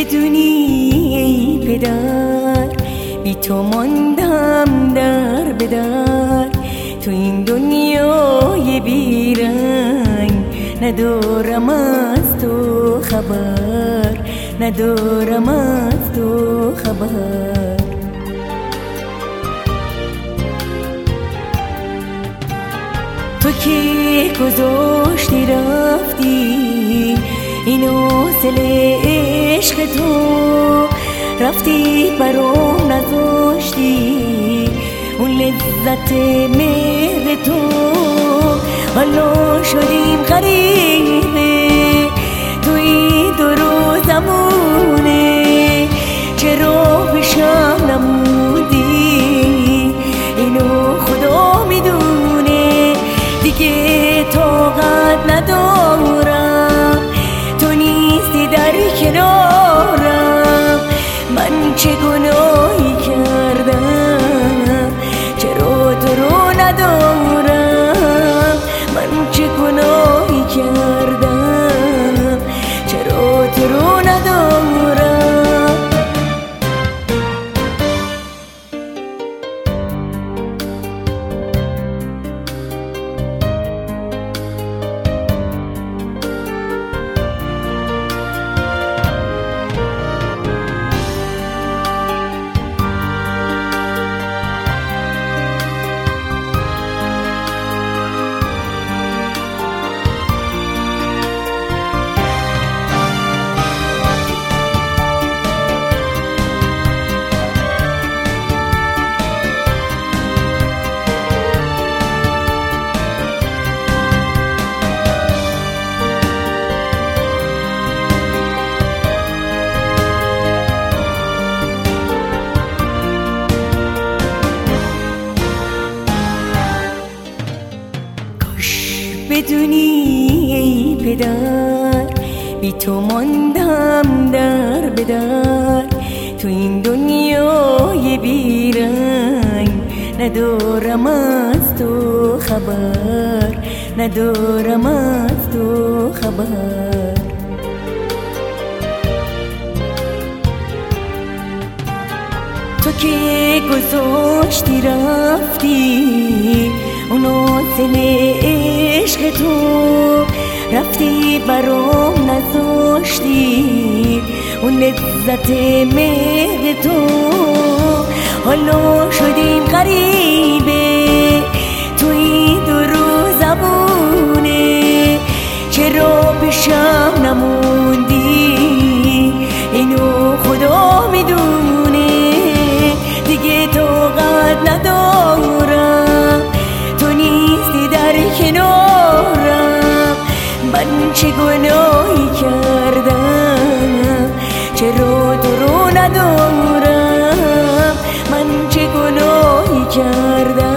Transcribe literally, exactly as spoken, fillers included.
بدونی ای پدر، بی تو ماندم در بدر. تو این دنیای بیرنگ ندارم از تو خبر، ندارم از تو خبر. تو که گذاشتی رفتی اینو سل عشق تو، رفتی برام نذاشتی اون لذت مهر تو. حالا شدیم غریبه توی دو روزمونه، چرا پیشم نمودی اینو خدا میدونه. دیگه طاقت ندارم تو نیستی در کنارم. من چه گناهی کردم چرا تو رو ندارم؟ من چه گناهی کردم چرا تو رو ندارم؟ بدونی ای پدر، بی تو ماندم در بدر. تو این دنیای بیرنگ ندارم از تو خبر، ندارم از تو خبر. تو که گذاشتی رفتی اونو سل عشق تو، رفتی برام نذاشتی اون لذت مهر تو. حالا شدیم غریبه توی دو روزمونه، چرا پیشم نموندی اینو خدا میدونه. دیگه طاقت ندارم تو نیستی در کنارم. من چه گناهی کردم چرا تو رو ندارم؟ من چه گناهی کردم